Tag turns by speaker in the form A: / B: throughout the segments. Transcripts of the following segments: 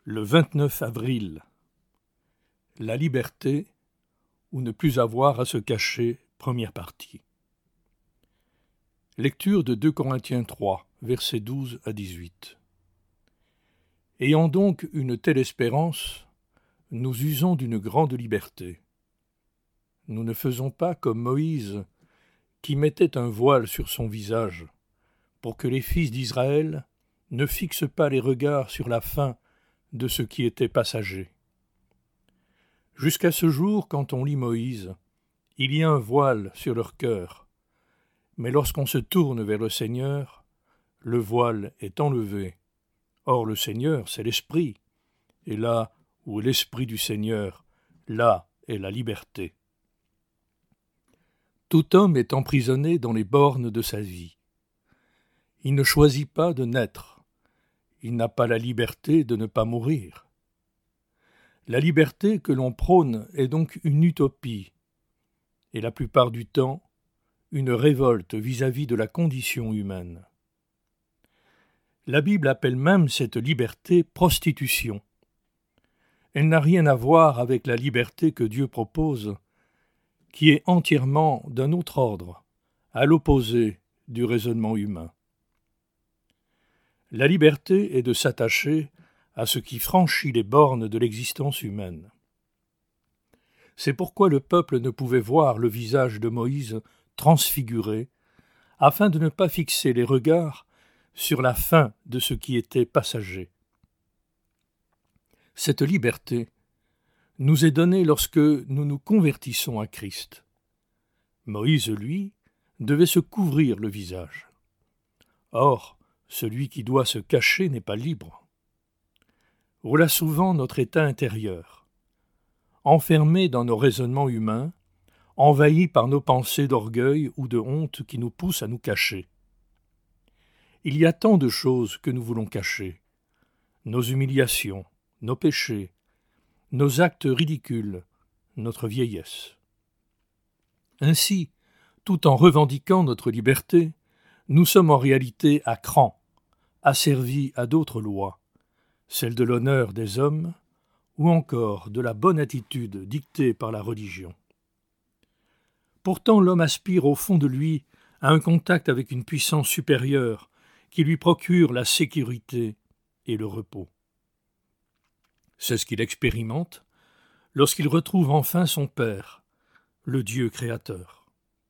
A: Le 29 avril. La liberté ou ne plus avoir à se cacher, première partie. Lecture de 2 Corinthiens 3, versets 12 à 18. Ayant donc une telle espérance, nous usons d'une grande liberté. Nous ne faisons pas comme Moïse, qui mettait un voile sur son visage, pour que les fils d'Israël ne fixent pas les regards sur la fin de ce qui était passager. Jusqu'à ce jour, quand on lit Moïse, il y a un voile sur leur cœur, mais lorsqu'on se tourne vers le Seigneur, le voile est enlevé. Or le Seigneur, c'est l'Esprit, et là où est l'Esprit du Seigneur, là est la liberté. Tout homme est emprisonné dans les bornes de sa vie. Il ne choisit pas de naître, il n'a pas la liberté de ne pas mourir. La liberté que l'on prône est donc une utopie, et la plupart du temps, une révolte vis-à-vis de la condition humaine. La Bible appelle même cette liberté prostitution. Elle n'a rien à voir avec la liberté que Dieu propose, qui est entièrement d'un autre ordre, à l'opposé du raisonnement humain. La liberté est de s'attacher à ce qui franchit les bornes de l'existence humaine. C'est pourquoi le peuple ne pouvait voir le visage de Moïse transfiguré, afin de ne pas fixer les regards sur la fin de ce qui était passager. Cette liberté nous est donnée lorsque nous nous convertissons à Christ. Moïse, lui, devait se couvrir le visage. Or, celui qui doit se cacher n'est pas libre. Voilà souvent notre état intérieur, enfermé dans nos raisonnements humains, envahi par nos pensées d'orgueil ou de honte qui nous poussent à nous cacher. Il y a tant de choses que nous voulons cacher, nos humiliations, nos péchés, nos actes ridicules, notre vieillesse. Ainsi, tout en revendiquant notre liberté, nous sommes en réalité à cran, asservis à d'autres lois, celle de l'honneur des hommes, ou encore de la bonne attitude dictée par la religion. Pourtant, l'homme aspire au fond de lui à un contact avec une puissance supérieure qui lui procure la sécurité et le repos. C'est ce qu'il expérimente lorsqu'il retrouve enfin son Père, le Dieu créateur.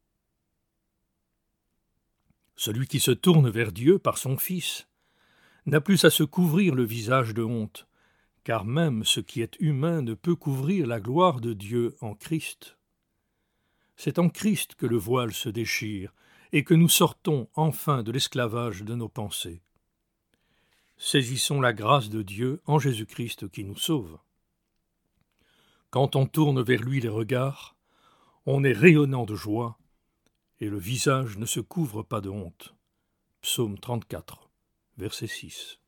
A: Celui qui se tourne vers Dieu par son Fils n'a plus à se couvrir le visage de honte, car même ce qui est humain ne peut couvrir la gloire de Dieu en Christ. C'est en Christ que le voile se déchire et que nous sortons enfin de l'esclavage de nos pensées. Saisissons la grâce de Dieu en Jésus-Christ qui nous sauve. Quand on tourne vers lui les regards, on est rayonnant de joie et le visage ne se couvre pas de honte. Psaume 34, verset 6.